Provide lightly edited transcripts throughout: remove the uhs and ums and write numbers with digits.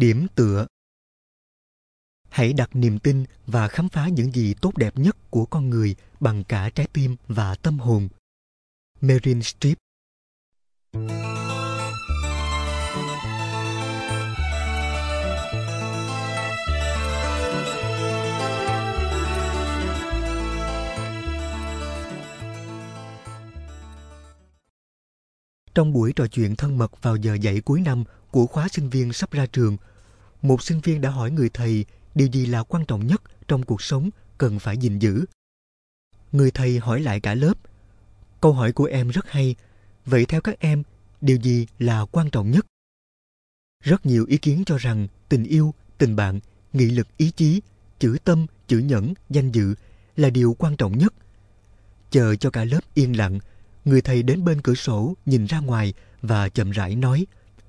Điểm tựa. Hãy đặt niềm tin và khám phá những gì tốt đẹp nhất của con người bằng cả trái tim và tâm hồn. Meryl Streep. Trong buổi trò chuyện thân mật vào giờ dạy cuối năm của khóa sinh viên sắp ra trường, một sinh viên đã hỏi người thầy điều gì là quan trọng nhất trong cuộc sống cần phải gìn giữ. Người thầy hỏi lại cả lớp: câu hỏi của em rất hay, vậy theo các em, điều gì là quan trọng nhất? Rất nhiều ý kiến cho rằng tình yêu, tình bạn, nghị lực ý chí, chữ tâm, chữ nhẫn, danh dự là điều quan trọng nhất. Chờ cho cả lớp yên lặng, người thầy đến bên cửa sổ nhìn ra ngoài và chậm rãi nói: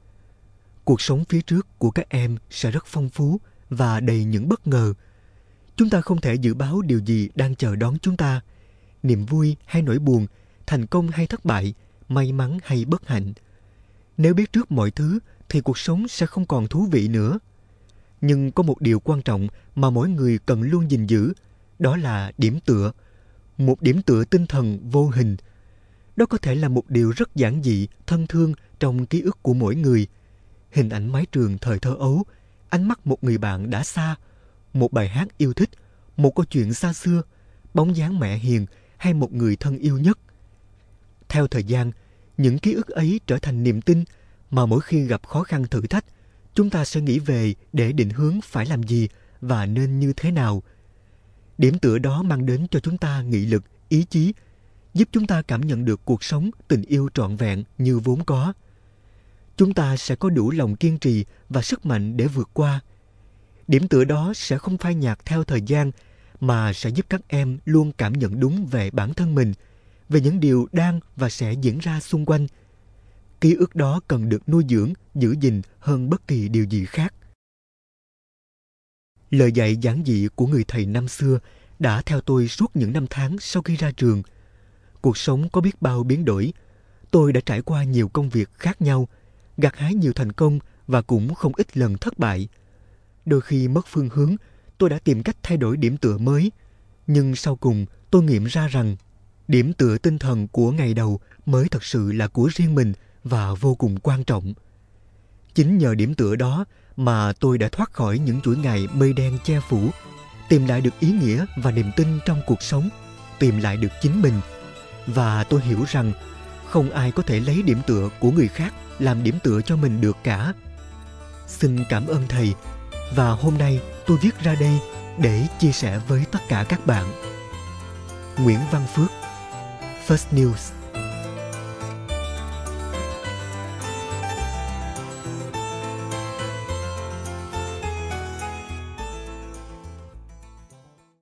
cuộc sống phía trước của các em sẽ rất phong phú và đầy những bất ngờ. Chúng ta không thể dự báo điều gì đang chờ đón chúng ta. Niềm vui hay nỗi buồn, thành công hay thất bại, may mắn hay bất hạnh. Nếu biết trước mọi thứ thì cuộc sống sẽ không còn thú vị nữa. Nhưng có một điều quan trọng mà mỗi người cần luôn gìn giữ, đó là điểm tựa. Một điểm tựa tinh thần vô hình. Đó có thể là một điều rất giản dị, thân thương trong ký ức của mỗi người. Hình ảnh mái trường thời thơ ấu, ánh mắt một người bạn đã xa, một bài hát yêu thích, một câu chuyện xa xưa, bóng dáng mẹ hiền hay một người thân yêu nhất. Theo thời gian, những ký ức ấy trở thành niềm tin mà mỗi khi gặp khó khăn thử thách, chúng ta sẽ nghĩ về để định hướng phải làm gì và nên như thế nào. Điểm tựa đó mang đến cho chúng ta nghị lực, ý chí, giúp chúng ta cảm nhận được cuộc sống, tình yêu trọn vẹn như vốn có. Chúng ta sẽ có đủ lòng kiên trì và sức mạnh để vượt qua. Điểm tựa đó sẽ không phai nhạt theo thời gian, mà sẽ giúp các em luôn cảm nhận đúng về bản thân mình, về những điều đang và sẽ diễn ra xung quanh. Ký ức đó cần được nuôi dưỡng, giữ gìn hơn bất kỳ điều gì khác. Lời dạy giản dị của người thầy năm xưa đã theo tôi suốt những năm tháng sau khi ra trường. Cuộc sống có biết bao biến đổi. Tôi đã trải qua nhiều công việc khác nhau, gặt hái nhiều thành công và cũng không ít lần thất bại. Đôi khi mất phương hướng, tôi đã tìm cách thay đổi điểm tựa mới. Nhưng sau cùng, tôi nghiệm ra rằng điểm tựa tinh thần của ngày đầu mới thật sự là của riêng mình và vô cùng quan trọng. Chính nhờ điểm tựa đó mà tôi đã thoát khỏi những chuỗi ngày mây đen che phủ, tìm lại được ý nghĩa và niềm tin trong cuộc sống, tìm lại được chính mình. Và tôi hiểu rằng không ai có thể lấy điểm tựa của người khác làm điểm tựa cho mình được cả. Xin cảm ơn thầy, và hôm nay tôi viết ra đây để chia sẻ với tất cả các bạn. Nguyễn Văn Phước, First News.